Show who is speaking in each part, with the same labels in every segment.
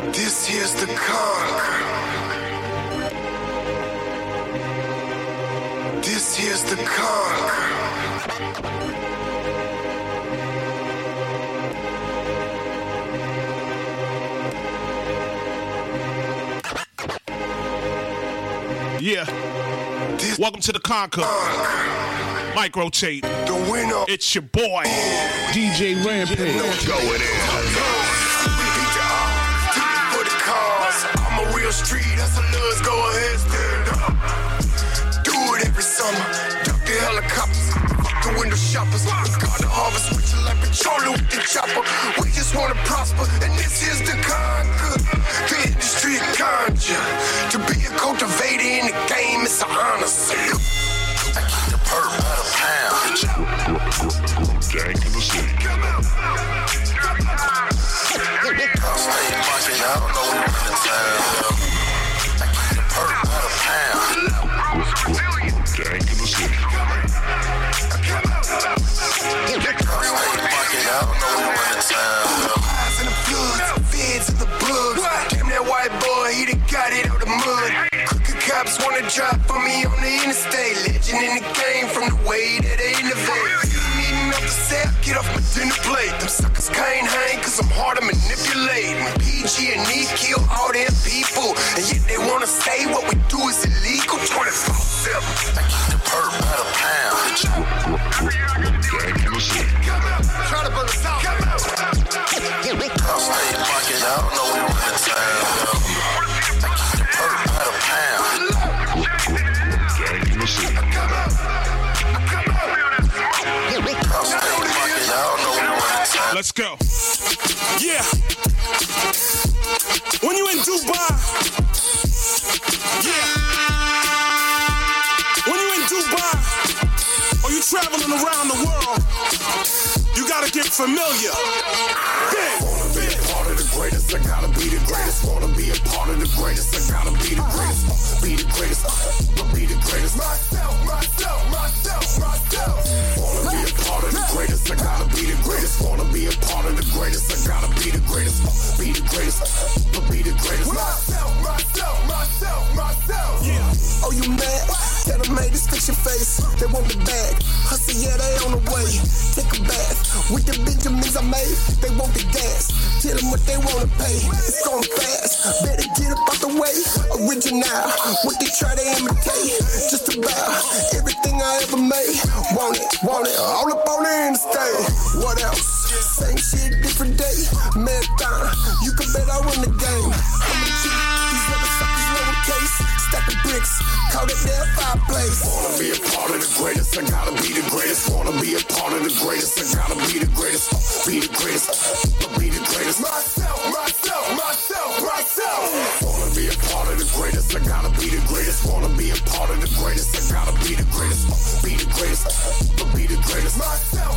Speaker 1: This here's the conquer. This here's the conquer.
Speaker 2: Yeah. Welcome to the Conquer. Mic rotate.
Speaker 1: The winner.
Speaker 2: It's your boy,
Speaker 3: DJ Rampage.
Speaker 2: Going in.
Speaker 1: For the cause. I'm a real street hustler. Go ahead, stand up. Do it every summer. Duck the helicopters. Fuck the window shoppers. Got the harvest with you like petroleum with the chopper. We just wanna prosper, and this is the conquer. The industry of ganja. To be a cultivator in the game, it's an honor. Salute. I keep the perp by the pound.
Speaker 2: Dank in the city.
Speaker 1: Come out. I'll stay marching. I don't know when you're in town. I keep the perp by the pound.
Speaker 2: Dank in the city.
Speaker 1: Eyes in the floods, feds in the bugs. Damn that white boy, he done got it out the mud. Crooked cops wanna drive for me on the interstate. Legend in the game from the way that they innovate. You needing up the set, get off my dinner plate. Them suckers can't hang cause I'm hard to manipulate. PG and E kill all them people, and yet they wanna say what we do is illegal. 24/7. I keep the perp by the pound.
Speaker 2: Dank in the city.
Speaker 1: Try to burn us out. I'll stay market. I don't know when we're in town. I keep the perp by the pound.
Speaker 2: Dank in the city.
Speaker 1: I'll stay market. I don't know when we're in town.
Speaker 2: Let's go.
Speaker 4: Yeah. When you in Dubai. Yeah. When you in Dubai or you traveling around the world, you gotta get familiar. Yeah.
Speaker 1: Wanna be a part of the greatest, I gotta be the greatest. Wanna be a part of the greatest, I gotta be the greatest. Be the greatest, but be the greatest. Myself. Wanna be a part of the greatest, I gotta be the greatest. Wanna be a part of the greatest, I gotta be the greatest. Be the greatest, but be the greatest. Myself. Yeah. Oh, you mad? Tell them, mate, fix your face. They want the bag. Hustle, yeah, they on the way. Take a bath with the Benjamins I made. They want the gas. Tell them what they wanna pay. It's going fast. Better get up out the way. Original. What they try to imitate. Just about everything I ever made. Want it. All up on the interstate. What else? Same shit, different day. Marathon. You can bet I win the game. I'm a G. These other suckers lowercase. Stack the bricks. Call it their fireplace. Wanna be a part of the greatest. I gotta be the greatest. Wanna be a part of the greatest. I gotta be the greatest. Be the greatest. But be the greatest. Myself. Wanna be a part of the greatest. I gotta be the greatest. Wanna be a part of the greatest. I gotta be the greatest. Be the greatest. But be the greatest. Myself.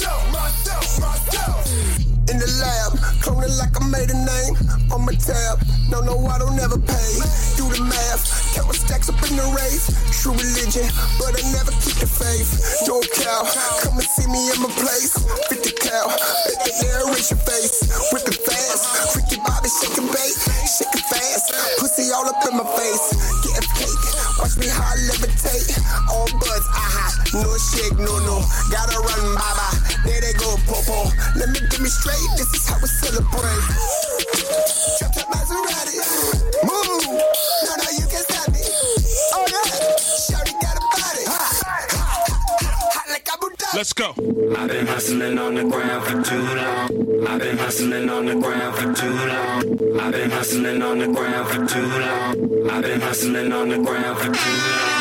Speaker 1: In the lab, cloning like I made a name on my tab. No, I don't ever pay. Do the math, count stacks up in the race. True religion, but I never keep the faith. No cow, come and see me in my place. 50 cow, bet that they'll reach your face. With the fast, freaky body shaking bait, shaking fast. Pussy all up in my face, getting cake. Watch me how I levitate. All buzz, no shake, no. Gotta run, baba. There they go, popo. Let me get me straight. This is how we celebrate. Trap Maserati. Move. No, you can't stop me. Oh, yeah. Shawty got a body. Hot like Abu Dhabi.
Speaker 2: Let's go.
Speaker 5: I've been hustling on the ground for too long. I've been hustling on the ground for too long. I've been hustling on the ground for too long. I've been hustling on the ground for too long.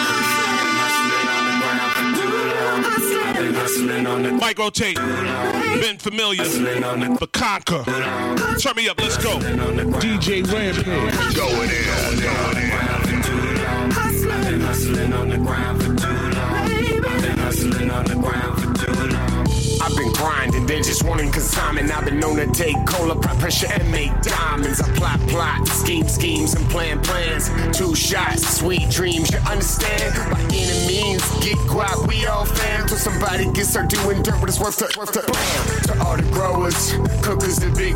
Speaker 5: I've been hustling on the
Speaker 2: Mic rotate. Been familiar. The Conquer. Turn me up. Let's go.
Speaker 3: DJ Rampage.
Speaker 2: Going in.
Speaker 5: I've been hustling on the ground for too long. I've been hustling on the ground for too long.
Speaker 6: I've been grinding, they just wanting consignment. I've been known to take cola, apply pressure, and make diamonds. I plot, schemes, and plan plans. 2 shots, sweet dreams, you understand? By any means, get guap, we all fam. Till somebody gets her doing dirt, but it's worth the blam. To all the growers, cookers, the big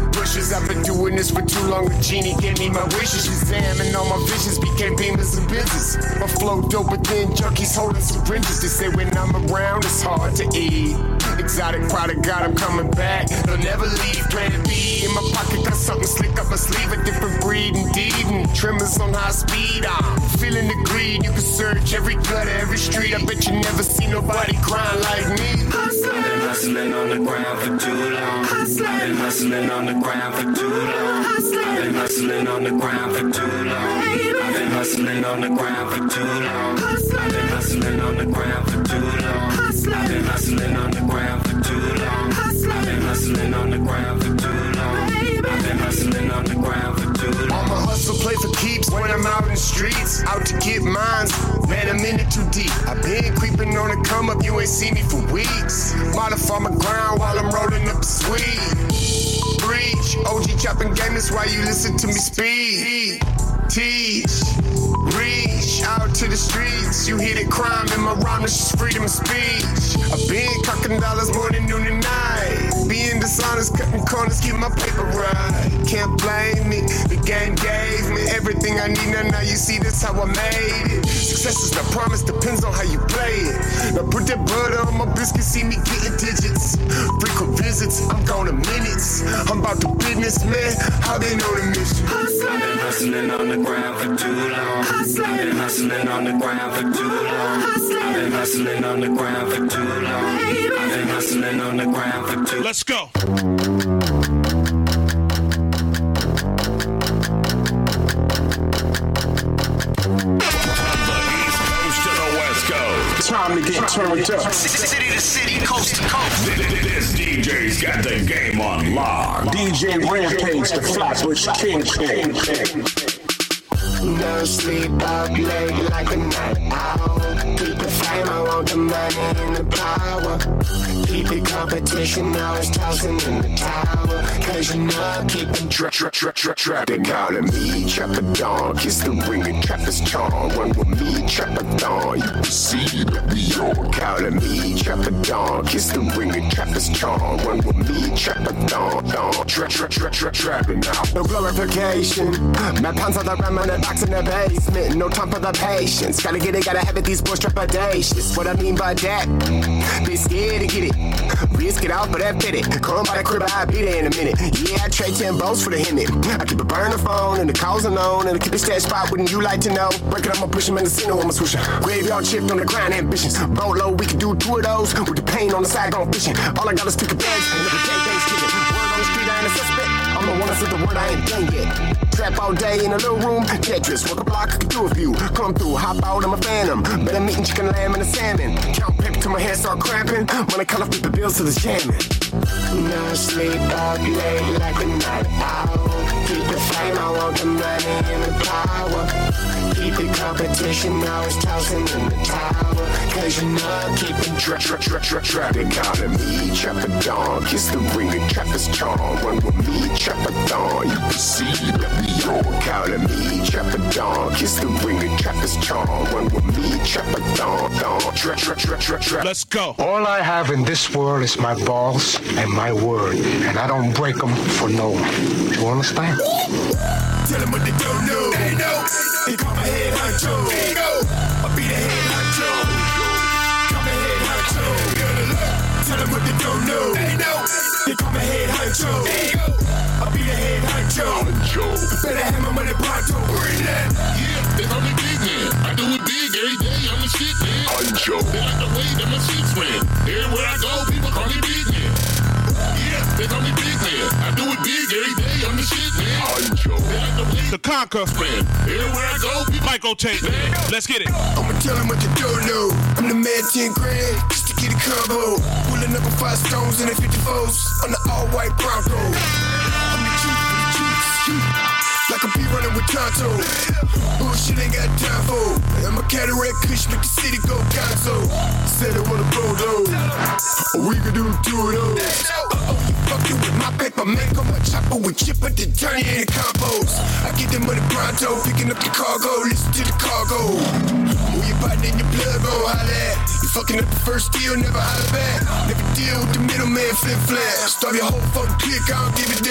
Speaker 6: bushes. I've been doing this for too long. A genie gave me my wishes. Shazam and all my visions became beamers and business. My flow dope, but then junkies holding syringes. They say when I'm around, it's hard to eat. Exotic product, God, I'm coming back. They'll never leave. Plan B in my pocket, got something slick up my sleeve. A different breed indeed. And tremors on high speed. I'm feeling the greed. You can search every gutter, every street. I bet you never see nobody crying like me.
Speaker 5: I've been hustling on the ground for too long. I've been hustling on the ground for too long. I've been hustling on the ground for too long. I've been hustling on the ground for too long. I've been hustling on the ground for too long. I've been hustling on the ground for too long. I've been hustling on the ground for too long. I've been hustling on the ground for too long.
Speaker 6: I'ma hustle, play for keeps when I'm out in the streets. Out to get mines, man, I'm in it too deep. I've been creeping on the come up, you ain't seen me for weeks. Modify my ground while I'm rolling up the sweet. Breach, OG chopping game, that's why you listen to me speak. Teach, reach out to the streets. You hear the crime in my rhyme, it's just freedom of speech. I've been cocking dollars morning, noon, and night. Being dishonest, cutting corners, keep my paper right. Can't blame me, the game gave me everything I need. Now you see this how I made it. Success is not promise, depends on how you play it. Now put that butter on my biscuit, see me getting digits. Frequent visits, I'm going to minutes. I'm about to business, man, how they know the mission.
Speaker 5: I've been hustling on the ground for too long. I've been hustling on the ground for too long. I've been hustling on the ground for too long. I've been hustling on the ground for too long.
Speaker 2: Let's go.
Speaker 3: Time to get turned up.
Speaker 7: City to city, coast to coast.
Speaker 8: This DJ's got the game on lock.
Speaker 3: DJ Rampage, the Flatbush King.
Speaker 1: No sleep up late like a night owl. Keep the fame, I want the money and the power. Keep the competition, always tossing in the tower. Cause you know I'm keeping
Speaker 6: Trap. They calling me Trappadon. Kiss the ring and trap is charm. Run with me, Trappadon. You can see that we on. Calling me Trappadon. Kiss the ring and trap is charm. Run with me, Trappadon. Trapping now. No glorification. My pants on the rim and the box in the basement. No time for the patience. Gotta get it, gotta have it. These boys trepidatious. What I mean by that? Be scared to get it. Risk it out for that fit it. Come by the crib, I'll be there in a minute. Yeah, I trade 10 boats for the hit. I keep a burner phone and the calls unknown. And I keep a stash spot, wouldn't you like to know? Break it up, I'ma push him in the casino, I'ma switch him. Graveyard shift on the grind, ambitions. Boat low, we can do 2 of those. With the pain on the side, going fishing. All I got is pick a bags. And every day, Thanksgiving. Word on the street, I ain't a suspect. I'm the one that said the word, I ain't done yet. Trap all day in a little room. Tetris, work a block, I can do a few. Come through, hop out, I'm a phantom. But I'm eating chicken, lamb, and a salmon. Count paper till my head start cramping. When I call up the bills to the jamming. No sleep up late like a night owl. Keep the fame, I want the money and the power. Keep the competition, always tossing in the tower. Cause you know I'm keeping trap. They calling me Trappadon. Kiss the ring and trap is charm. Run with me, Trappadon. You can see that we on. Calling me Trappadon. Kiss the ring and trap is charm. Run with me, Trappadon. Trap.
Speaker 2: Let's go.
Speaker 9: All I have in this world is my balls and my word, and I don't break them for no one. You understand?
Speaker 1: Tell them what they don't know. They know. They call my head honcho. There you go. I'll be the head honcho. Call my head honcho. Tell them what they don't know. They know. They call my head honcho. There you go. I'll be the head honcho. Better have my money pronto. Bring that.
Speaker 8: Yeah, they call me Big Man. I do it big every day. I'm the shit, man. Honcho. They like the way that my shit's ran. Everywhere I go, people call me Big Man. Yeah, they call me Big Man. I do it big every day. I'm the shit, man. Honcho. They like the way
Speaker 2: The Conquer.
Speaker 8: everywhere I go, people
Speaker 2: Michael Tate. Let's get it.
Speaker 1: I'ma tell them what they don't know. I'm the man 10 grand, just to get a combo. Pulling up with 5 stones and a 54s on the all-white Bronco. I'm the chief for the chiefs. Like a bee running with Tonto. Bullshit ain't got time for. I'm a cataract kush, make the city go gonzo. Said I wanna blow those. We can do 2 of those. You fucking with my paper, man. Go my chopper with chipper to turn you into combos. I get the money pronto, picking up the cargo, listen to the cargo. Move your body in your plug, go holla at. You fucking up the first deal, never holla back. Never deal with the middleman, flip-flap. Starve your whole fucking clique, I don't give a damn.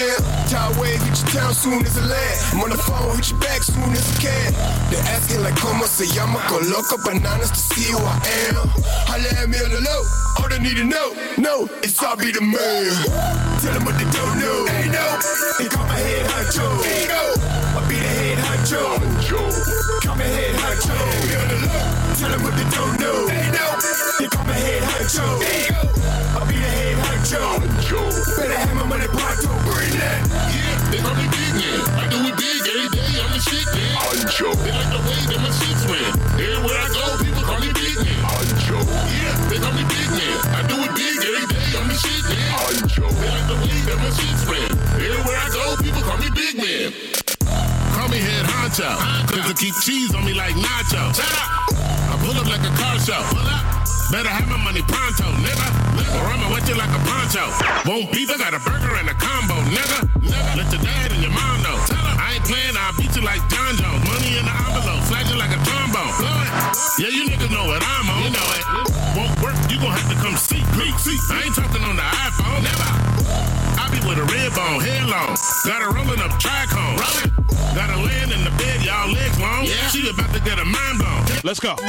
Speaker 1: Tire wave, hit your town soon as it land. I'm on the phone, hit your back soon as I can. They asking like, como se llama? Go loco bananas to see who I am. Holla at me on the low, all they need to know. No, it's I'll be the man. Tell them what they don't know. They know, they call my head honcho. They know, I'll be the head honcho. Call me head honcho. Me on the low, tell them what they don't know. They know, they call my head honcho. They know, I'll be the head honcho. Better have my money pronto, bring that.
Speaker 8: Yeah, they call me Big Man. I do it big every day, I'm the shit, man. Honcho. They like the way that my shit's ran. Everywhere I go, people call me Big Man. Honcho. Yeah, they call me Big Man. I do it big every day, I'm the shit, man. Honcho. They like the way that my shit's ran. Everywhere I go, people call me Big Man. Call me head honcho, cause they keep cheese on me like nacho. Shut up! I pull up like a car show. Pull up. Better have my money pronto, nigga. Or I'ma wet you like a poncho. Won't beef, I got a burger and a combo, nigga. Let your dad and your mom know. Tell her I ain't playing, I'll beat you like John Jones. Money in the envelope, flag you like a trombone. Yeah, you niggas know what I'm on. You know it. Won't work, you gon' have to come see me. I ain't talking on the iPhone, never. I be with a red bone, hair long. Got her rolling up trichome. Got her laying in the bed, y'all legs long. Yeah. She about to get her mind blown.
Speaker 2: Let's go.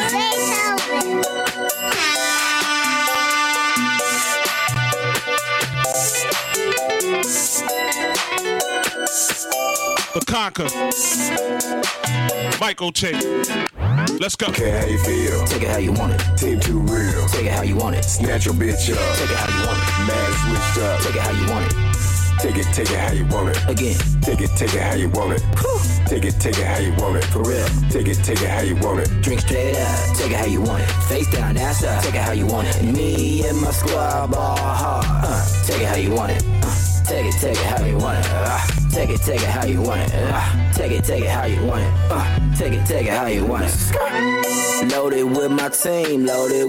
Speaker 2: The Conquer. Michael Che. Let's go.
Speaker 10: Okay, how you feel? Take it how you want it. Team too real. Take it how you want it. Snatch your bitch up. Take it how you want it. Mad switched up. Take it how you want it. Take it how you want it. Again. Take it how you want it. Take it how you want it. For real. Take it how you want it. Drink straight up. Take it how you want it. Face down, ass up. Take it how you want it. Me and my squad ball hard. Take it how you want it. Take it how you want it. Take it how you want it. Take it how you want it. Take it how you want it. Loaded with my team.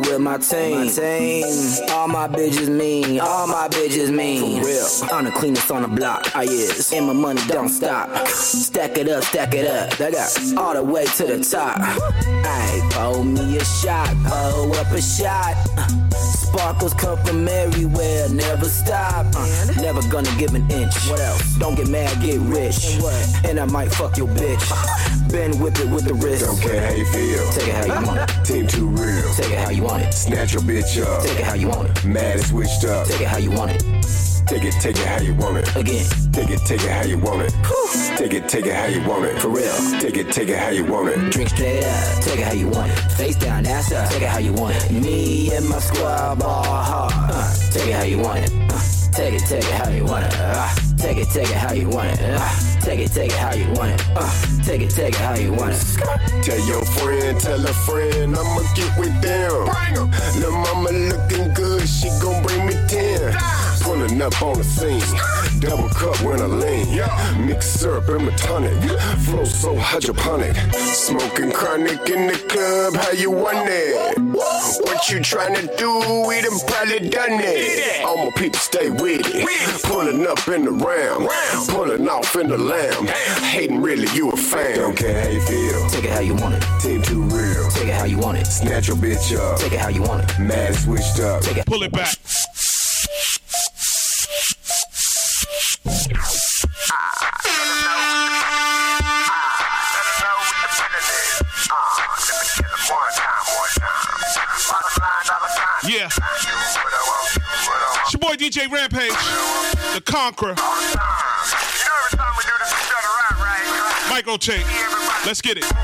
Speaker 10: All my bitches mean. For real. I'm the cleanest on the block. I is. And my money don't stop. Stack it up. I got all the way to the top. Ayy, pour me a shot. Pour up a shot. Sparkles come from everywhere. Never stop. Never gonna give an inch. What else? Don't get mad, get rich. And I might fuck your bitch. Been whip it with the wrist. Don't care how you feel. Take it how you want it. Team too real. Take it how you want it. Snatch your bitch up. Take it how you want it. Mad and switched up. Take it how you want it. Take it how you want it. Again. Take it how you want it. Take it how you want it. For real. Take it how you want it. Drink straight up. Take it how you want it. Face down, ass up. Take it how you want it. Me and my squad ball hard. Take it how you want it. Take it how you want it. Take it how you want it. Take it how you want it. Take it how you want it. Tell your friend, tell a friend, I'ma get with them. Bring 'em. Lil' mama looking good, she gon' bring me 10. Pulling up on the scene, double cup when I lean. Mix syrup and my tonic, flow so hydroponic. Smoking chronic in the club, how you want it? What you tryna do? We done probably done it. All my people stay with it. Pulling up in the ram, pulling off in the lamb. Hating really, you a fan. Don't care how you feel. Take it how you want it. Team too real. Take it how you want it. Snatch your bitch up. Take it how you want it. Mad switched up. Take it.
Speaker 2: Pull it back. Yeah. It's your boy DJ Rampage, the Conqueror. Michael Che. Let's get it.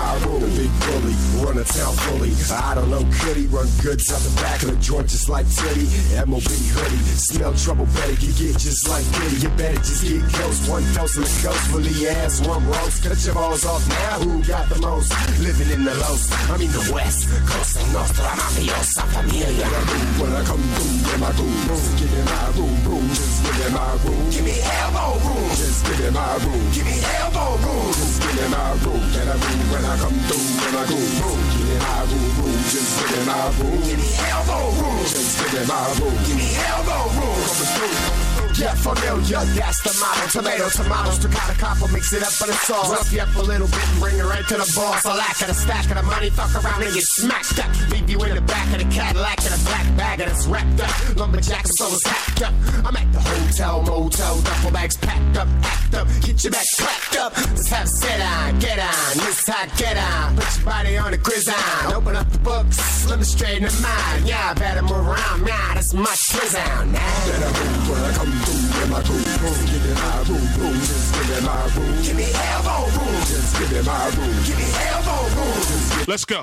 Speaker 6: my room. The big bully, run a town fully. I don't know, could he run goods out the back of the joint just like Teddy? MOB hoodie, smell trouble, better you get just like Diddy. You better just get close, one dose of the coast, fully ass, one roast. Cut your balls off now, who got the most? Living in the Los, I mean the West, Cosa Nostra, mafiosa familia. When I come through, in my room, just give me my room, just give me my room. Give me elbow room, just give me my room. Give me elbow room, just give me my room. And I room when I come through, when I go room. Give me my room, just give me my room. Give me elbow room, just give me my room. Give me elbow room, coming through. Get familiar, that's the motto. Tomato, tomatoes, staccato, copper, mix it up, but it's all rough you up a little bit and bring it right to the boss. A lack of the stack of the money, fuck around and get smacked up. Leave you in the back of the Cadillac in a black bag and it's wrapped up. Lumberjacks, so it's hacked up. I'm at the hotel, motel, duffel bags packed up, act up, get your back clapped up. Let's have a sit on, get on, this how get on. Put your body on the quiz on, open up the books, let me straighten the mind. Yeah, I better move around, nah, that's my prison. Then I move when I come through in my room, give me my room, just give me my room. Give me elbow room, just give me my room. Give me elbow room.
Speaker 2: Let's go.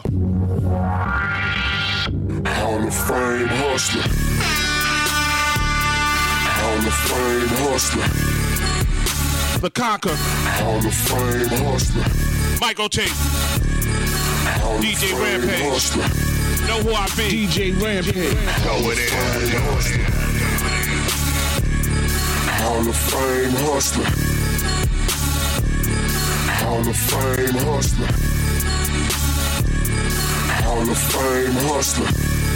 Speaker 8: Hall of Fame hustler. Hall of Fame hustler.
Speaker 2: The Conquer.
Speaker 8: Hall of Fame hustler.
Speaker 2: Michael T.
Speaker 8: Hall
Speaker 2: DJ
Speaker 8: of
Speaker 2: Rampage.
Speaker 8: Fame hustler.
Speaker 2: Know who I be.
Speaker 11: DJ Rampage.
Speaker 2: Know it is.
Speaker 8: Hall of Fame hustler. Hall of Fame hustler. Hall of Fame hustler.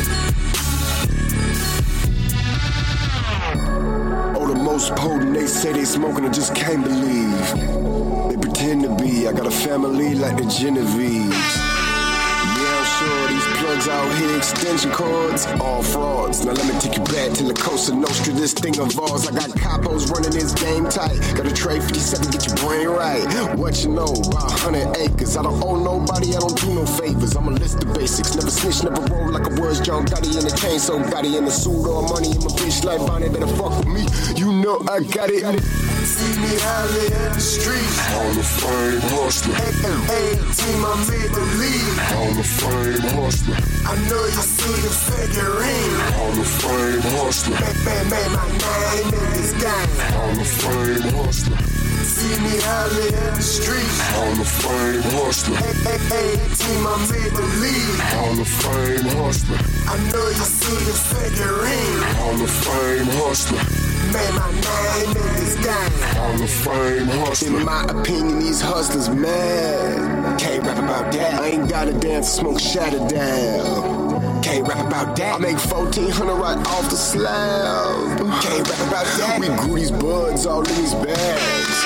Speaker 6: Oh, the most potent, they say they smoking, I just can't believe. They pretend to be, I got a family like the Genevieves. Yeah, I'm sure these plugs out here, extension cords, all frauds. Now let me take you back to La Cosa Nostra, this thing of ours. I got capos running this game tight. Got a tray 57, get your brain right. What you know, about 100 acres. I don't owe nobody, I don't do no favors. I'ma list the basics, never snitch, never roll like I was John Gotti in the chain. So Gotti in the suit, all money in my bitch like Bonnie. Better fuck with me, you know I got it. See me out here in the streets.
Speaker 8: Hall of Fame hustler.
Speaker 6: Hey, team, I made the lead.
Speaker 8: Hall of Fame hustler.
Speaker 6: I know you see the figurine.
Speaker 8: Hall of Fame hustler.
Speaker 6: Man, my name in this game.
Speaker 8: Hall of Fame hustler.
Speaker 6: See me out here in the streets.
Speaker 8: Hall of Fame hustler.
Speaker 6: Hey, team, I made the lead.
Speaker 8: Hall of Fame hustler.
Speaker 6: I know you see the figurine.
Speaker 8: Hall of Fame hustler.
Speaker 6: Man, my name in this game.
Speaker 8: Hall of Fame hustler.
Speaker 6: In my opinion, these hustlers mad. Can't rap about that. I ain't gotta dance, smoke, shatter down. Can't rap about that. I make 1,400 right off the slab. Can't rap about that. We grew these buds all in these bags.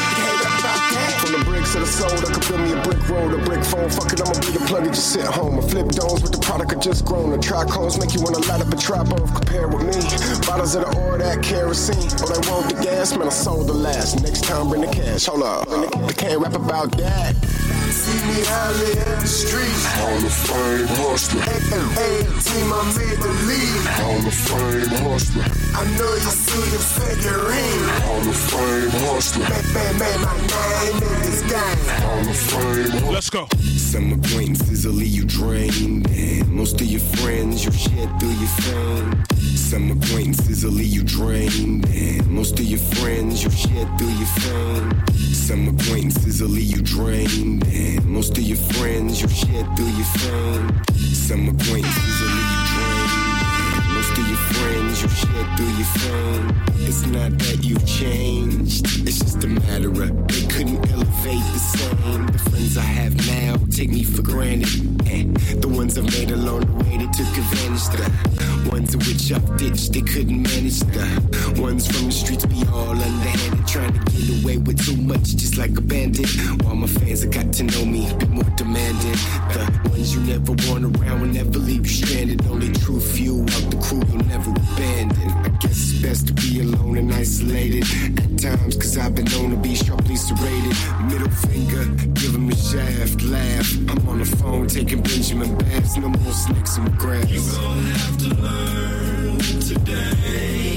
Speaker 6: From the bricks to the soul, that could build me a brick road, a brick phone. Fuck it, I'ma be the plug and just sit home. I flip domes with the product I just grown. The trichomes make you wanna light up a trap off. Compare with me. Bottles of the oil, that kerosene. Oh, they want the gas, man, I sold the last. Next time, bring the cash. Hold up, they can't rap about that. See me out here in the streets.
Speaker 8: Hall of Fame hustler.
Speaker 6: Hey, team, I made the lead.
Speaker 8: Hall of Fame hustler.
Speaker 6: I know you see the figurine.
Speaker 8: Hall of Fame hustler.
Speaker 6: Man, my name in this game.
Speaker 8: Hall of Fame hustler.
Speaker 2: Let's go.
Speaker 6: Some acquaintances will leave you drained, and most of your friends you shed through your fame. Some acquaintances will leave you drained, and most of your friends you shed through your fame. Some acquaintances will leave you drained, and most of your friends you shed through your fame. Some acquaintances will leave you drained, and most of your friends you shed through your fame. It's not that you've changed, it's just a matter of they couldn't elevate the same. The friends I have now take me for granted, and the ones I've made along the way they took advantage. The ones in which I've ditched, they couldn't manage. The ones from the streets be all underhanded, trying to get away with too much, just like a bandit. While my fans have got to know me, be more demanding. The ones you never want around will never leave you stranded. Only true few out the crew you'll never abandon. I guess it's best to be alone and isolated at times, cause I've been known to be sharply serrated. Middle finger, give him a shaft, laugh. I'm on the phone taking Benjamin baths, no more snakes in the grass.
Speaker 5: You gon' have to learn today,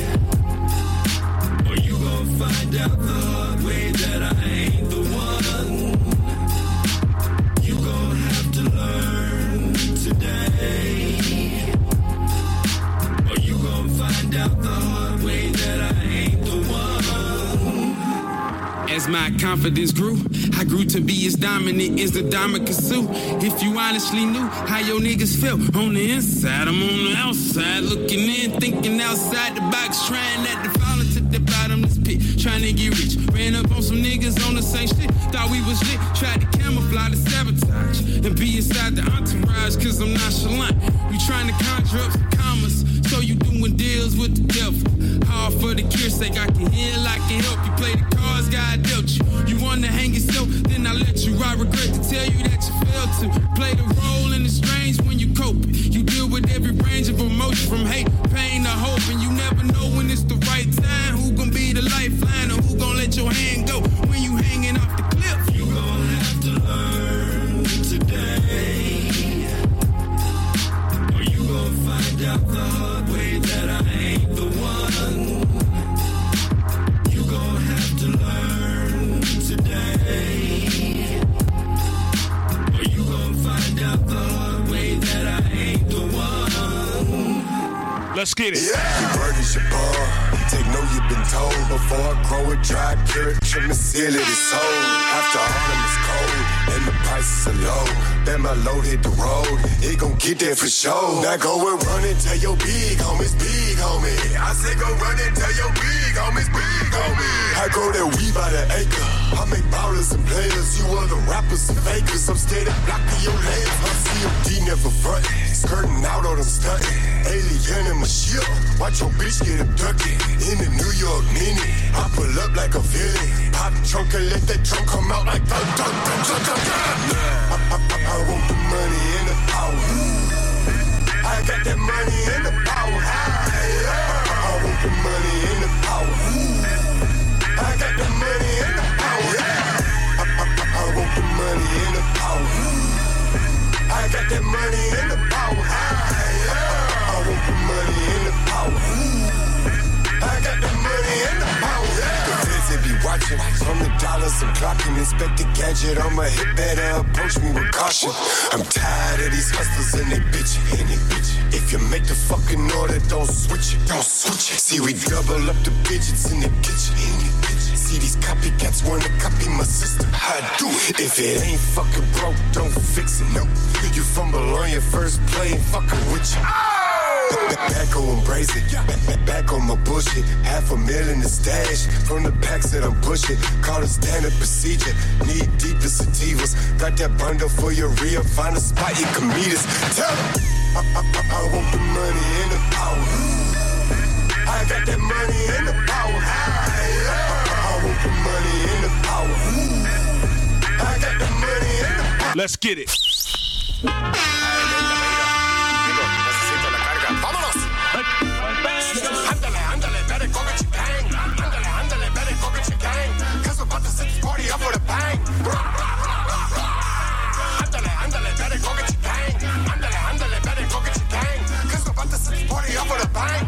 Speaker 5: or you gon' find out the hard way that I ain't the one.
Speaker 11: As my confidence grew, I grew to be as dominant as the diamond can sue. If you honestly knew how your niggas felt on the inside, I'm on the outside, looking in, thinking outside the box, trying not to fall into the bottomless pit, trying to get rich. Ran up on some niggas on the same shit, thought we was lit, tried to camouflage the sabotage and be inside the entourage, cause I'm nonchalant. You trying to conjure up some commas, so you doing deals with the devil. Hard for the cure sake, I can heal, I can help you. Play the cards God dealt you. You wanna hang yourself, then I let you. I regret to tell you that you failed to play the role in the strange when you cope. You deal with every range of emotion, from hate, pain to hope, and you never know when it's the right time. Who gon' be the lifeline, or who gon' let your hand go when you hanging off the cliff? You gon' have to learn today, or you gon' find out the hard way that I ain't the one. You gon' have to learn today, or you gon' find out the hard way that I ain't the one.
Speaker 2: Let's get it.
Speaker 6: Yeah. Your word is your bond. Take no, you've been told. Before I grow it, dry, carrot, trim and seal it, it's sold. After autumn is cold and the prices are low, then my load hit the road, it gon' get there for sure. Now go and run and tell your big homies, big homie. I say go run and tell your big homies, big homie. I grow that weed by the acre. I make ballers and players. You other rappers and fakers. I'm steady blocking your legs. I see CMD never front, skirting out on them stunting. Alien in my ship, watch your bitch get abducted. In the New York Mini, I pull up like a villain. Pop the trunk and let that trunk come out like dun dun dun dun dun dun. I want the money and the power. I got that money and the power. I want the money and the power. I got the money and the power. I want the money and the power. I got that money and the power. I want the money and the power. I got the money and the power. The feds they be watching from the dollars and clocking. Inspect the gadget, I'ma hit better approach me with caution. I'm tired of these hustlers and they bitchin', and they bitchin'. If you make the fucking order, don't switch it, don't switch it. See, we double up the digits in the kitchen, See, these copycats wanna copy my system. I do it. If it ain't fucking broke, don't fix it. No, you fumble on your first play, ain't fucking with you. Back on brazen, back on my bullshit. $500,000 in the stash from the packs that I'm pushing. Call it standard procedure. Need deeper sativas. Got that bundle for your real. Find a spot you can meet us. Tell them I want the money and the power. I got that money and the power. I want the money and the power. I got the money and the power.
Speaker 2: Let's get it.
Speaker 6: Vámonos. Ándale, ándale, better go get your gang. Ándale, ándale, better go get your gang. Cause we're about to set this party up with a bang. Ándale, ándale, better go get your gang. Ándale, ándale, better go get your gang. Cause we're about to set this party up with a bang.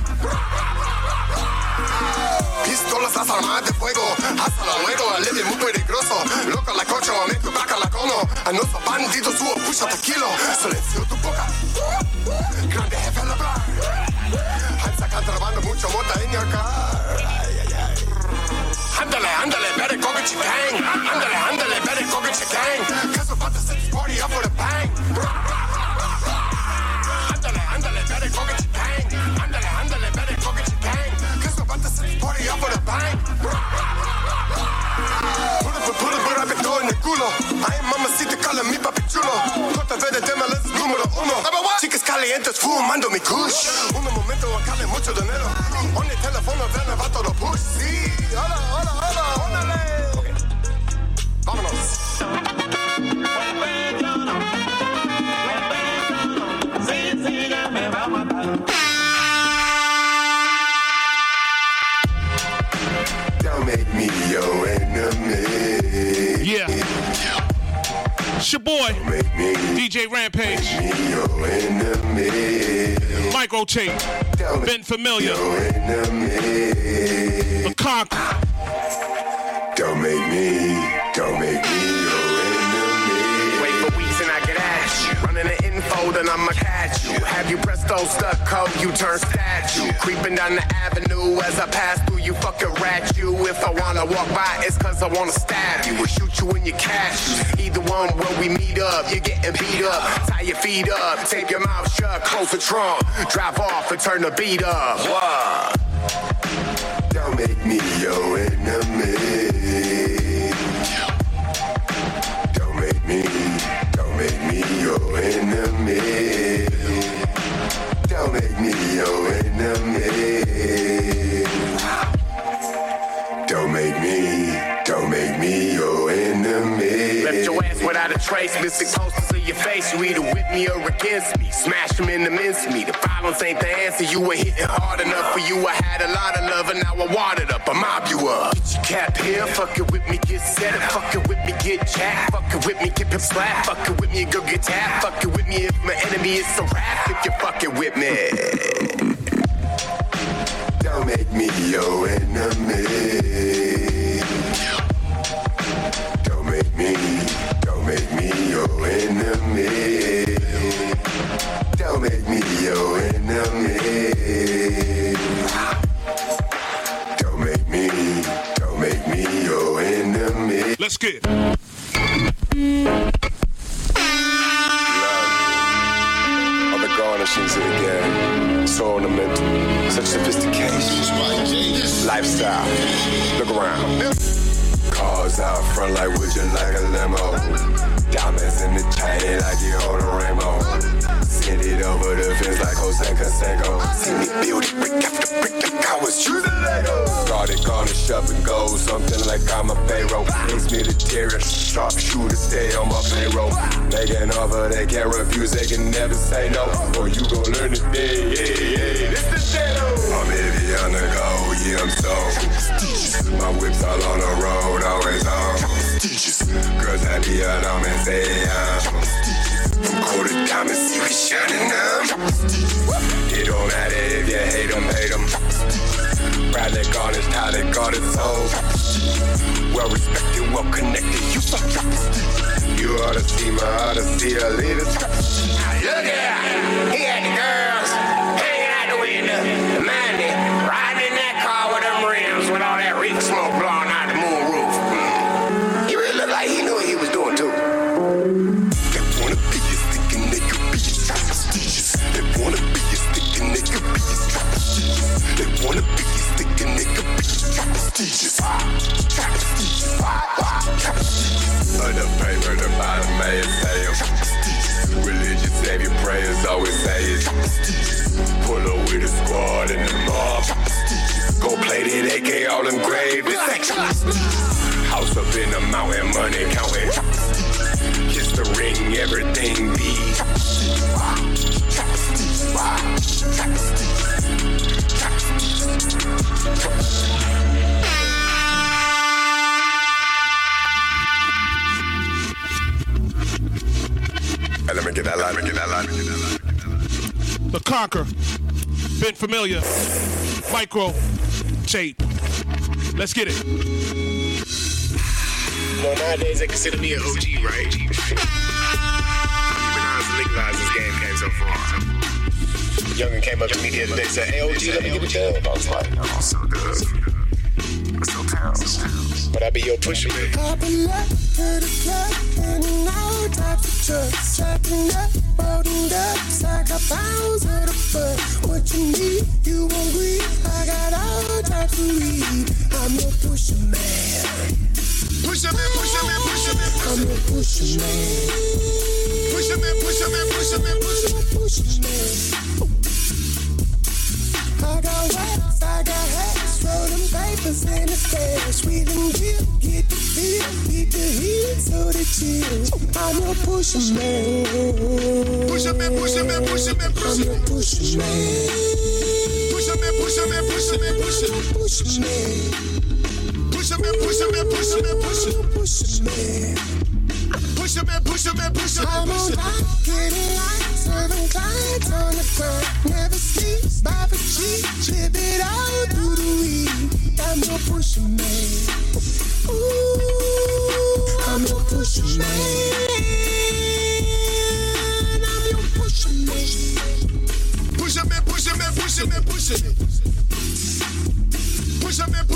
Speaker 6: Pistolas armadas de fuego, hasta luego, alivio muy peligroso. Loco la cocha, me tu vaca la como. A nuestro bandido subo, puxa tequilo. Silencio tu boca. Grande jefe la bla. Hansa contrabando, mucho mota en your car. Ándale, ándale, better go get your gang. Ándale, ándale, better go get your gang. Cause we're about to set this party up with a bang. Ándale, ándale, better go get your gang. Ándale, ándale, better go get your gang. Cause we're about to set this party up with a bang. Put it todo en el culo. Ay, mamacita, cala mi papi chulo. JV de tema, es número uno. Chicas calientes fumando mi kush. Un momento acá de mucho dinero. On el teléfono, ven a vato lo push. Sí, hola, hola, hola, ónale. Okay. Vámonos. Don't make me your enemy.
Speaker 2: Yeah. It's your boy, DJ Rampage. Micro tape. Been familiar. The Conquer.
Speaker 6: Don't make me your enemy. Wait for weeks and I get ash. Running the info cold and I'ma catch you. Have you presto stuck cold, you turn statue. Creeping down the avenue as I pass through, you fucking rat you. If I wanna walk by, it's cause I wanna stab you or shoot you in your cash. Either one where we meet up, you're getting beat up. Tie your feet up, tape your mouth shut, close the trunk, drive off and turn the beat up. What?
Speaker 12: Don't make me your enemy. Don't make me your enemy. Don't make me your enemy. Don't make me your enemy.
Speaker 6: Left your ass without a trace, missing posters of your face. You either with me or against me. Smash them in the mincemeat. The violence ain't the answer. You were hitting hard enough for you. I had a lot of love and now I watered up. I mop you up. Get your cap here, fuck it with me, get set. Fuck it with me, get jacked. Fuck it with me, get him slap. Fuck it with me, go get tapped. Fuck it with me if my enemy is a rap. If you fuck it with me.
Speaker 12: Don't make me your enemy. Don't make me your enemy. Don't make me your enemy. Don't make me your enemy.
Speaker 2: Let's get
Speaker 12: All the garnishings of the game. So ornamental. Such sophistication. Lifestyle. Look around. Cars out front like would you like a limo? Diamonds in the chain like you hold a rainbow. Send it over the fence like Jose Canseco. See me build it brick after brick like I was choosing Lego. Guarded, garnish up and go, something like I'm a pharaoh. Ex-military, sharp shooter, stay on my payroll. Making offer, they can't refuse, they can never say no. Or you gon' learn today, yeah, this the shadow. I'm heavy on the go, yeah, I'm so prestigious. My whip's all on the road, always on prestigious. Girls happy, I don't say I'm prestigious. From cold to diamonds, you can shine in them. It don't matter if you hate them, Bradley garnished, how they got it so. Well respected, well connected, you so. You ought to see my honesty, a leader. Look at, he had the girls hanging out the window, the money, riding in that car with them rims, with all that reek smoke blowing out the moon roof. He really looked like he knew what he was doing too. They wanna be you thinking they could be you prestigious. They wanna be you thinking they could be you prestigious. They wanna be you thinking they could be you prestigious. Under paper, the bottom may say religious savior prayers always say it. Pull up with a squad in the mob. Go play that AK all engraved. It's actually house up in the mountain, money counting. Kiss the ring, everything be. Hey, let me get that line.
Speaker 2: The Conquer, Ben Familiar, Micro, Tape. Let's get it.
Speaker 6: You know, nowadays they consider me an OG, right? Even as legalized, this game came so far. Youngin came up to me the other day and said, hey, OG, let me get a dub. I was like, oh, so good. So pounds. But I be your pusher, man.
Speaker 1: I've been up to the club and all types of trucks. Shacking up, loading up, I got pounds of the fuck. What you need, you won't agree. I got all types of weed. I'm your pusher, man.
Speaker 6: Pusher man.
Speaker 1: I'm your pusher, man.
Speaker 6: Pusher man.
Speaker 1: I got wax, I got hats, throw them papers in the stash. We done get the feel, beat the heat, so they chill. I'm your pusher man.
Speaker 6: Pusher man.
Speaker 1: I'm your pusher man. Pusher man. Pusher man. I'm on top, getting light, serving clients on the grind. Never sleep, buy for cheap, trip it all through the weed. I'm your pusher man. Ooh, I'm your pusher man. I'm your pusher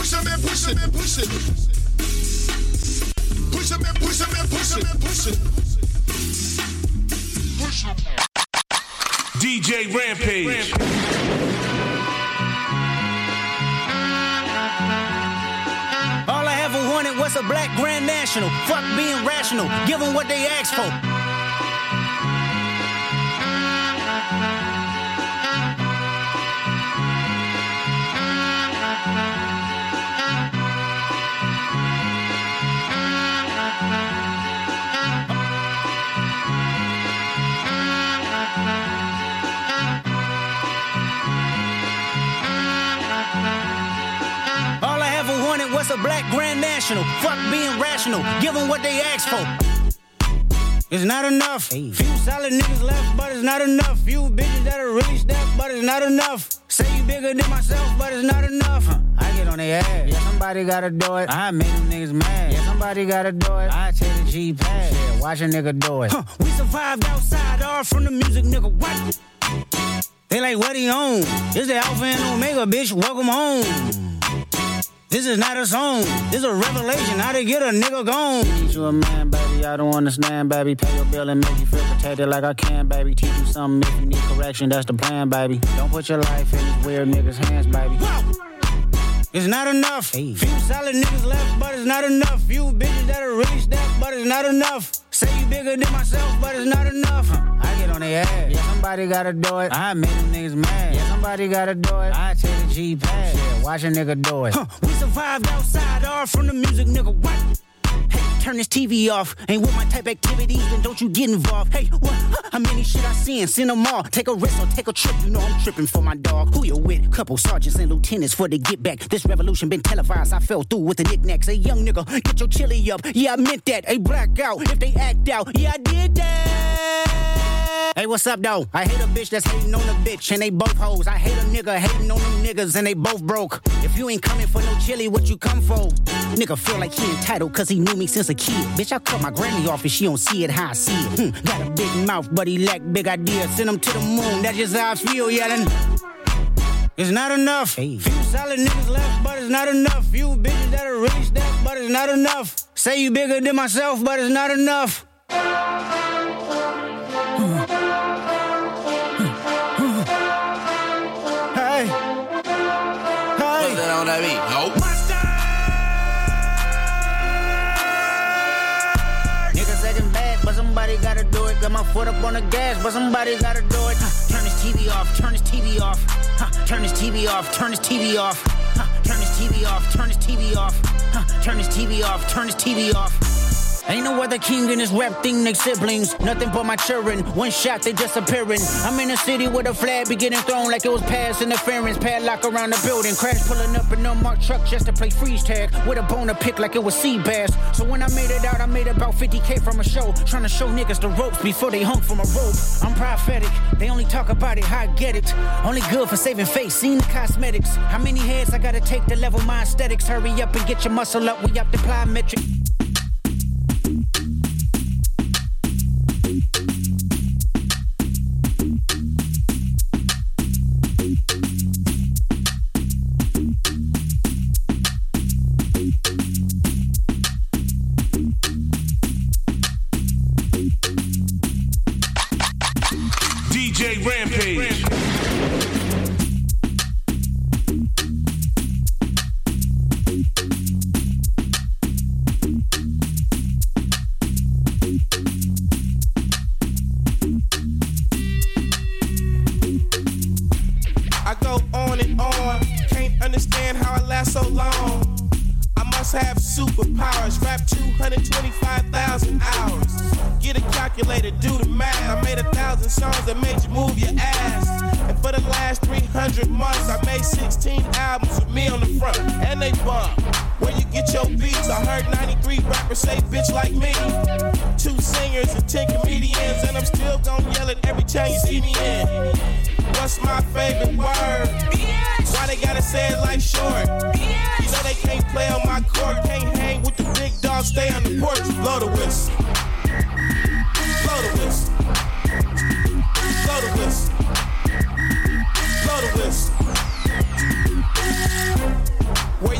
Speaker 8: push up and push it and push it. Push up and push up and push up and push it. Push up.
Speaker 2: DJ Rampage.
Speaker 13: All I ever wanted was a black Grand National. Fuck being rational. Give them what they asked for. What's a black Grand National? Fuck being rational. Give them what they asked for. It's not enough. Few solid niggas left, but it's not enough. Few bitches that are really stepped, but it's not enough. Say you bigger than myself, but it's not enough. I get on their ass. Yeah, somebody gotta do it. I make them niggas mad. Yeah, somebody gotta do it. I take the G-pad. Yeah, watch a nigga do it. We survived outside, all from the music, nigga. What? They like, what he on? It's the Alpha and Omega, bitch. Welcome home. This is not a song. This is a revelation. How to get a nigga gone. Teach you a man, baby. I don't understand, baby. Pay your bill and make you feel protected like I can, baby. Teach you something if you need correction. That's the plan, baby. Don't put your life in these weird niggas' hands, baby. Whoa! It's not enough. Few solid niggas left, but it's not enough. Few bitches that are really stepped, but it's not enough. Say you bigger than myself, but it's not enough. I get on their ass. Yeah, somebody gotta do it. I make them niggas mad. Yeah, somebody gotta do it. I take the G-pad. Yeah, watch a nigga do it. We survived outside, all from the music, nigga. What? Hey, turn this TV off. Ain't with my type activities, then don't you get involved. Hey, what? How many shit I seen? Send them all. Take a risk or take a trip. You know I'm tripping for my dog. Who you with? Couple sergeants and lieutenants for the get back. This revolution been televised. I fell through with the knickknacks. Hey, young nigga, get your chili up. Yeah, I meant that. Hey, black out if they act out. Yeah, I did that. Hey, what's up, though? I hate a bitch that's hating on a bitch, and they both hoes. I hate a nigga hating on them niggas, and they both broke. If you ain't coming for no chili, what you come for? Nigga feel like he entitled, cause he knew me since a kid. Bitch, I cut my granny off if she don't see it how I see it. Got a big mouth, but he lack big ideas. Send him to the moon, that's just how I feel, yelling. It's not enough. Few solid niggas left, but it's not enough. Few bitches that are really stepped, but it's not enough. Say you bigger than myself, but it's not enough. Hey. Hey. What's that on that beat? Nope. Niggas acting bad, but somebody gotta do it. Got my foot up on the gas, but somebody gotta do it. Turn this TV off, turn this TV off. Turn this TV off, turn this TV off. Turn this TV off, turn this TV off. Turn this TV off, turn this TV off. Ain't no other king in this rap thing, they siblings. Nothing but my children. One shot, they disappearing. I'm in a city with a flag be getting thrown like it was past interference. Padlock around the building. Crash pulling up an unmarked truck just to play freeze tag. With a bone to pick like it was sea bass. So when I made it out, I made about 50K from a show. Trying to show niggas the ropes before they hung from a rope. I'm prophetic. They only talk about it, how I get it. Only good for saving face, seen the cosmetics. How many heads I gotta take to level my aesthetics? Hurry up and get your muscle up. We up the plyometric.
Speaker 2: DJ Rampage.
Speaker 14: I go on and on, can't understand how I last so long. I must have superpowers, rap 225,000 hours. Get a calculator, do the math. I made 1,000 songs that made you move your ass. And for the last 300 months, I made 16 albums with me on the front, and they bump. Where you get your beats? I heard 93 rappers say bitch like me. 2 singers and 10 comedians, and I'm still gonna yell it every time you see me in. What's my favorite word? Why they gotta say it like short? You know they can't play on my court, can't hang with the big dogs, stay on the porch. Blow the whistle. Blow the whistle. Blow the whistle. Blow the whistle. Where you get that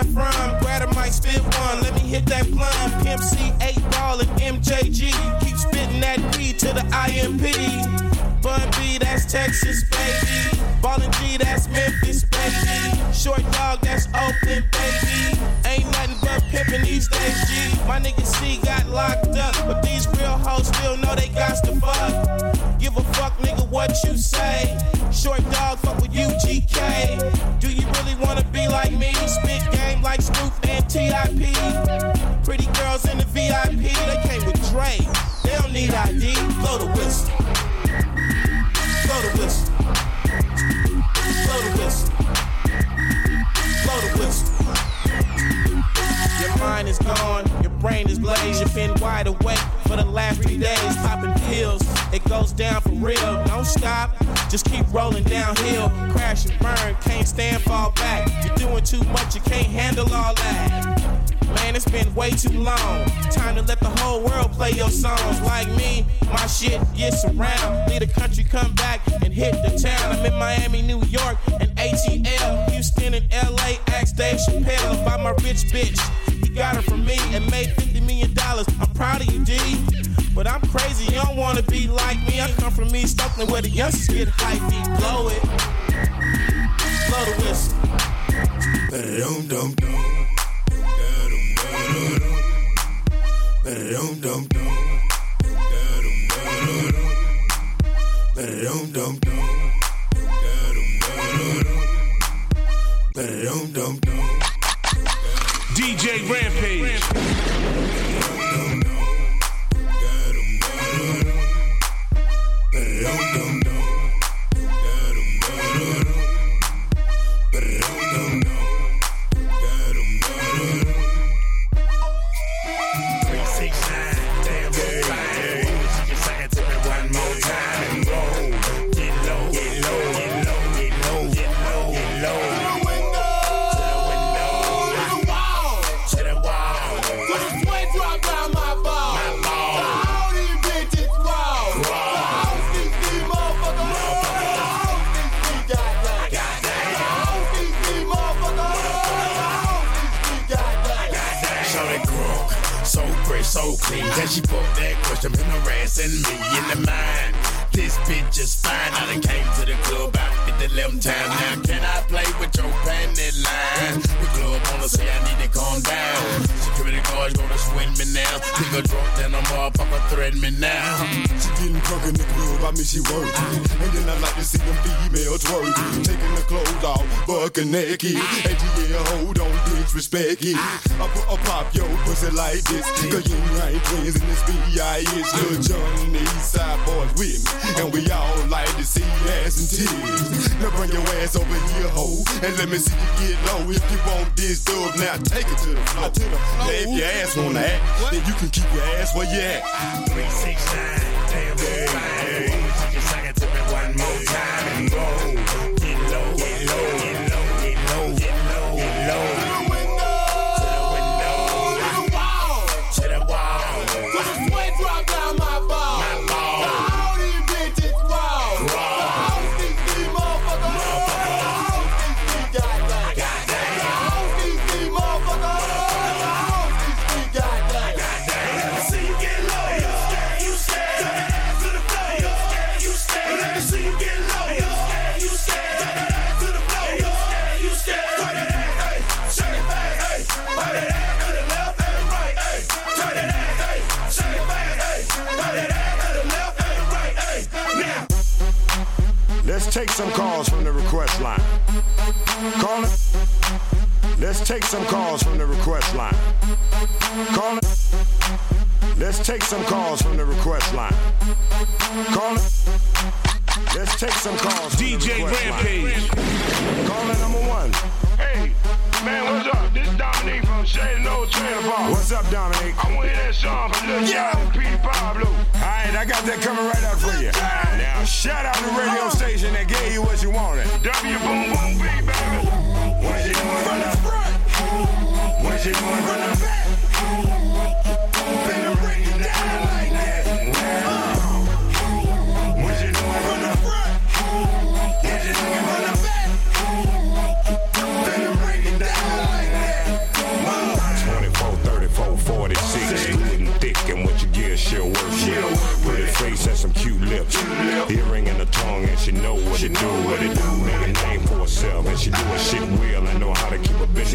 Speaker 14: that from? Grab a mic, spit one, let me hit that blunt. Pimp C, 8 Ball, and MJG. Keep spitting that P to the IMP. Bun B, that's Texas, baby. Ballin' G, that's Memphis, baby. Short Dog, that's Oakland, baby. Ain't nothing but pimpin' these days, G. My nigga C got locked up, but these real hoes still know they got to fuck. Give a fuck, nigga, what you say. Short Dog, fuck with UGK. Do you really wanna be like me? Spit game like Snoop and T.I.P. Pretty girls in the VIP, they came with Dre. They don't need ID. Blow the whistle. Blow the whistle. Blow the whistle. Blow the whistle. Your mind is gone, your brain is blazed. You've been wide awake for the last 3 days, popping pills. It goes down for real. Don't stop, just keep rolling downhill. Crash and burn, can't stand, fall back. You're doing too much, you can't handle all that. Man, it's been way too long. Time to let the whole world play your songs. Like me, my shit gets around. Leave the country, come back and hit the town. I'm in Miami, New York, and ATL. Houston and LA, ask Dave Chappelle about my rich bitch. He got her from me and made $50 million. I'm proud of you, D. But I'm crazy, you don't wanna be like me. I come from East Oakland where the youngsters get hype. Blow it. Blow the whistle.
Speaker 15: Ba-dum-dum-dum. Ba-dum-dum-dum. Ba-dum-dum-dum. Ba-dum-dum-dum.
Speaker 2: DJ Rampage.
Speaker 8: So clean, then she put that question in harassing me in the mind. This bitch is fine. I done came to the club out at the 11th time. Now can I play with your panty line? The club wanna say I need to calm down. Security guards gonna swing me now. Think a drunk, then a motherfucker threaten me now.
Speaker 15: She getting drunk in the club, I mean she working. And then I like to see them females twerking. Taking the clothes off, bucking naked. And yeah, hold on, disrespect it. I pop your pussy like this. Cause you ain't twins in this B.I.H. Lil Jon and the East Side boys with me. And we all like to see ass and titties. Now bring your ass over here, ho, and let me see you get low. If you want this stuff, now take it to the floor. Now if your ass wanna act, then you can keep your ass where you at.
Speaker 8: 369, damn fine. Just suck it to me one more time and go. Get low, get low, get low, get low, get low, get low.
Speaker 6: Let's take some calls from the request line. Call it. Let's take some calls from the request line. Call it. Let's take some calls from the request line. Call it. Let's take some calls from
Speaker 2: DJ
Speaker 6: the request
Speaker 2: Rampage.
Speaker 6: line. Caller number 1.
Speaker 16: Hey, man, what's up? This is Dominique from Shady No Trailer Park.
Speaker 6: What's up, Dominique?
Speaker 16: I want to hear that song from Lil Jon and Petey Pablo.
Speaker 6: Alright, I got that coming right up for you. Now, shout out the radio station that gave you what you wanted.
Speaker 16: W Boom Boom B, baby.
Speaker 6: What you doing from the front? What you doing from the back? Better break it down like that. What you doing from the front? What you doing from the back? Better break it down like that.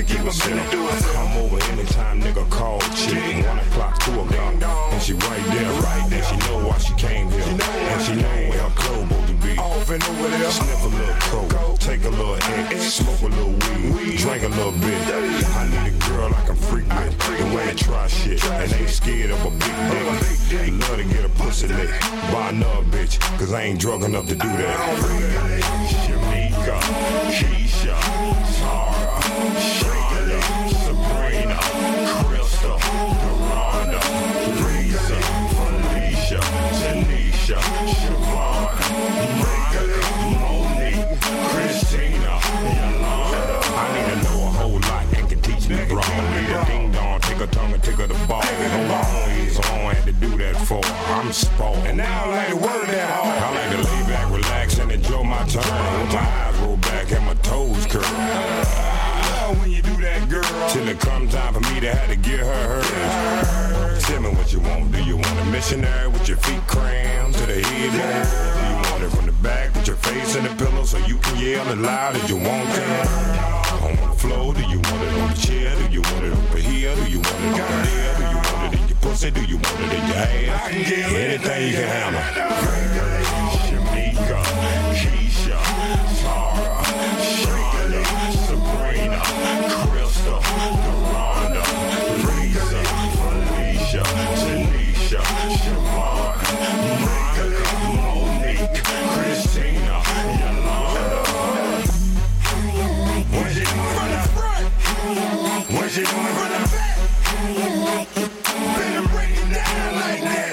Speaker 17: keep them finna do it. Come over anytime, nigga, call chick. 1 o'clock, 2 o'clock, and she right there. And she know why she came here, and she know where her clothes supposed to be. Off and over there. Sniff a little coke, take a little X, smoke a little weed, drink a little bit. I need a girl I can freak with, the way I try shit, and ain't scared of a big dick. Love to get a pussy lick by another bitch, cause I ain't drunk enough to do that. Shamika, Keisha, Tara, Shonda, Sabrina, Crystal, Duranda, Teresa, Felicia, Tanisha, Siobhan, Mega, Monique, Christina, Yolanda. I need to know a whole lot and can teach me wrong. Need a ding dong, take a tongue and take her the ball. No long, so I don't have to do that for. I'm spoiled. And now I like to work that hard. I like to lay back, relax, and enjoy my turn. With my eyes roll back and my toes curl. When you do that, girl, till it comes time for me to have to get her hers. Tell me what you want. Do you want a missionary with your feet crammed to the head? Do you want it from the back with your face in the pillow so you can yell as loud as you want to? On the floor, do you want it on the chair? Do you want it over here? Do you want it over there? Do you want it in your pussy? Do you want it in your ass? Anything you can handle. Shamika, Keisha, Tara, Shonda, Sabrina, Crystal, Duranda, Teresa, Felicia, Tanisha, Siobhan, Monica, Monique, Christina, Yolanda. What you doing from the front? What you doing from the back? Better break it down like that.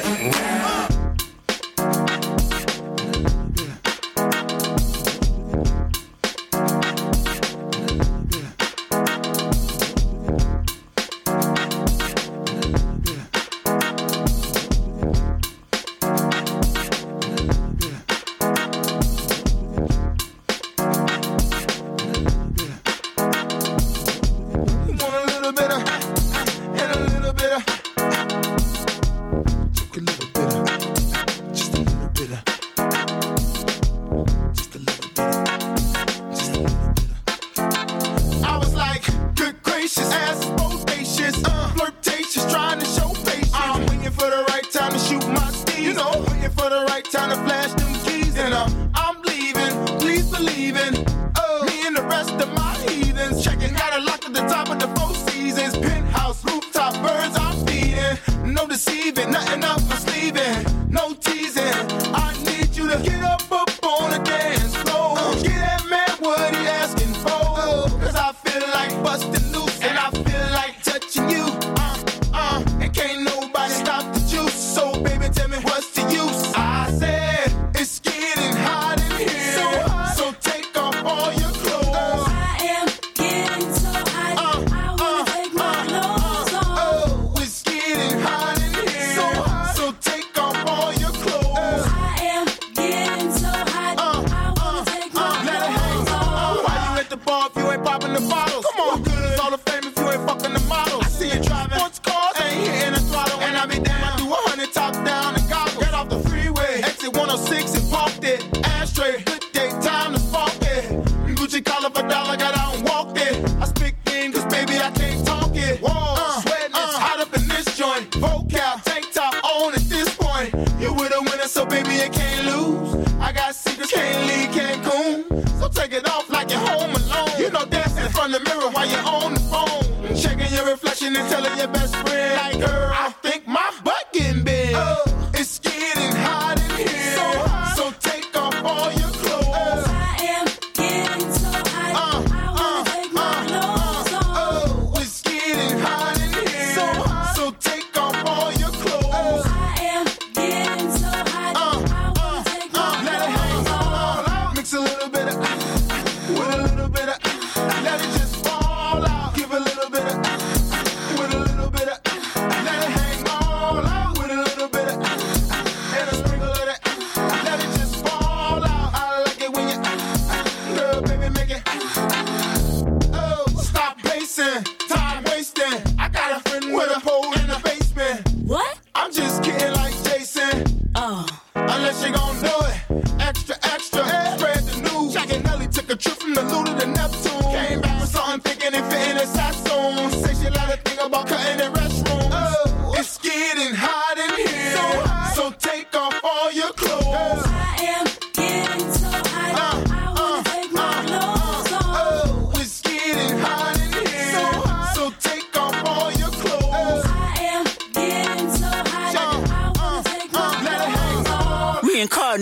Speaker 1: Let it just fall out. Give a little bit of, with a little bit of.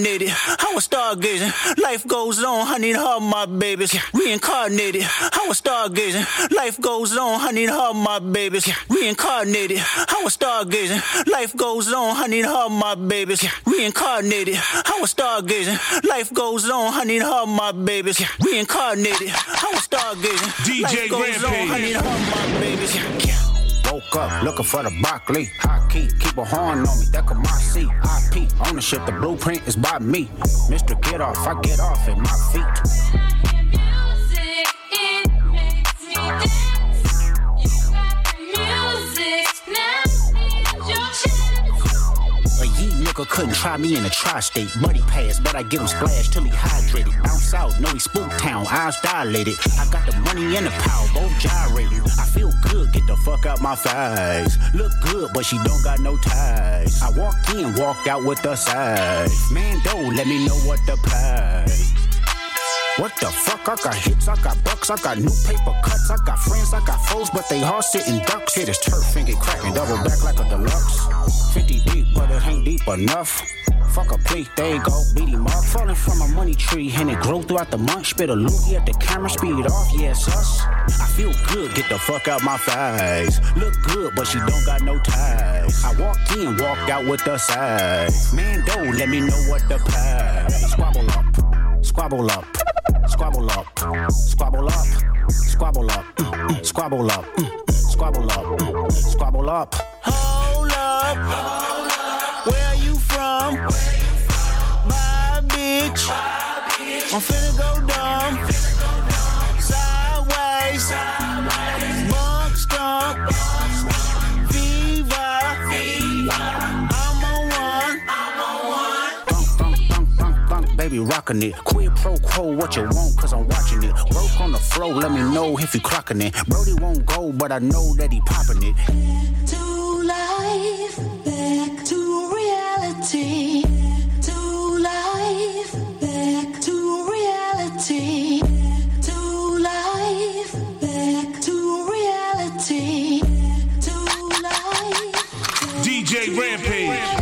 Speaker 13: Reincarnated, I was stargazing. Life goes on, I need her, my babies. Reincarnated, I was stargazing. Life goes on, I need her, my babies. Reincarnated, I was stargazing. Life goes on, I need her, my babies. Reincarnated, I was stargazing. Life goes on, I need her, my babies. Reincarnated, I was stargazing.
Speaker 2: DJ Rampage.
Speaker 13: I need her, my babies. Woke up looking for the broccoli. High key, keep a horn on me. That could my seat. IP ownership, the blueprint is by me. Mr. Get Off, I get off at my feet.
Speaker 18: Music, it makes me dance. You got the music, now your chance.
Speaker 13: A yee nigga couldn't try me in a tri-state. Buddy pass, but I get him splashed till he hydrated. Down south, know he spook town, eyes dilated. I got the money and the power, both gyrating. I feel good, get the fuck out my thighs. Look good, but she don't got no ties. I walked in, walked out with the size. Man, don't let me know what the price. What the fuck? I got hits, I got bucks, I got new paper cuts, I got friends, I got foes, but they all sitting ducks. Hit his turf and get cracking, double back like a deluxe. 50 deep, but it ain't deep enough. Fuck a plea, there you go, beat him up. Falling from a money tree, and it grew throughout the month. Spit a loogie at the camera, speed it off, yeah, it's us. I feel good, get the fuck out my thighs. Look good, but she don't got no ties. I walked in, walked out with the size. Man, don't let me know what the price. Squabble up, squabble up. Squabble up, squabble up, squabble up, squabble up, squabble up, squabble up. Hold up, where are you from? My bitch, I'm finna go dumb. Sideways, bunk skunk, fever. I'm on one. Baby rockin' it. Quid pro quo, what you want, cause I'm watching it. Broke on the floor, let me know if you clocking it. Brody won't go, but I know that he popping it.
Speaker 18: To life, back to reality. To life, back to reality. To life, back to reality. To life.
Speaker 2: DJ Rampage.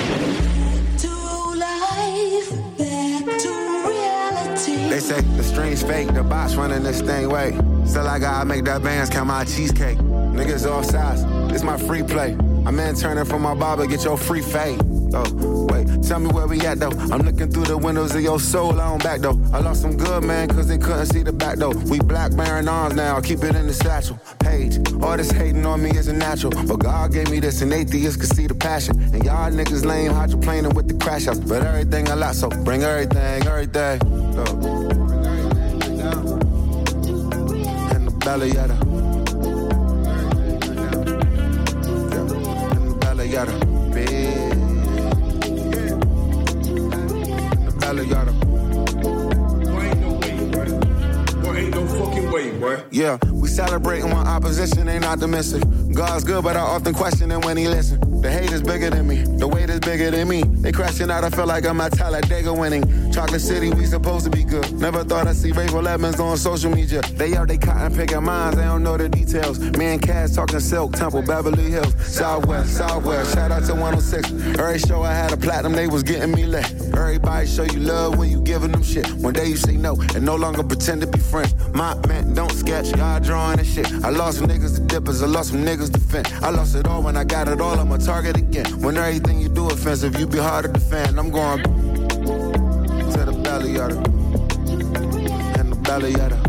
Speaker 19: They say the stream's fake, the bots running this thing, wait. Still I gotta make that bands count my cheesecake. Niggas off sides, it's my free play. I'm in turning from my barber, get your free fade. Oh, wait, tell me where we at though. I'm looking through the windows of your soul, I don't back though. I lost some good man, cause they couldn't see the back though. We black bearing arms now, keep it in the satchel. Page, all this hating on me isn't natural. But God gave me this and atheists could see the passion. And y'all niggas lame, hydroplaning with the crash outs. But everything I like, so bring everything, everything. So. In the belly of the. In the belly of the. Yeah, we celebrating when opposition ain't optimistic. God's good, but I often question him when he listen. The hate is bigger than me, the weight is bigger than me. They crashing out, I feel like I'm at Talladega winning. Chocolate City, we supposed to be good. Never thought I'd see Rachel Evans on social media. They out, they cotton picking minds, they don't know the details. Me and Cass talking Silk, Temple, Beverly Hills. Southwest, Southwest, shout out to 106. Every show I had a platinum, they was getting me lit. Everybody show you love when you giving them shit. One day you say no, and no longer pretend to be friends. My man, don't sketch, God drawing and shit. I lost some niggas to dippers, I lost some niggas to fend. I lost it all when I got it all, I'm a target again. When everything you do offensive, you be hard to defend. I'm going to the belly of the, and the belly of the.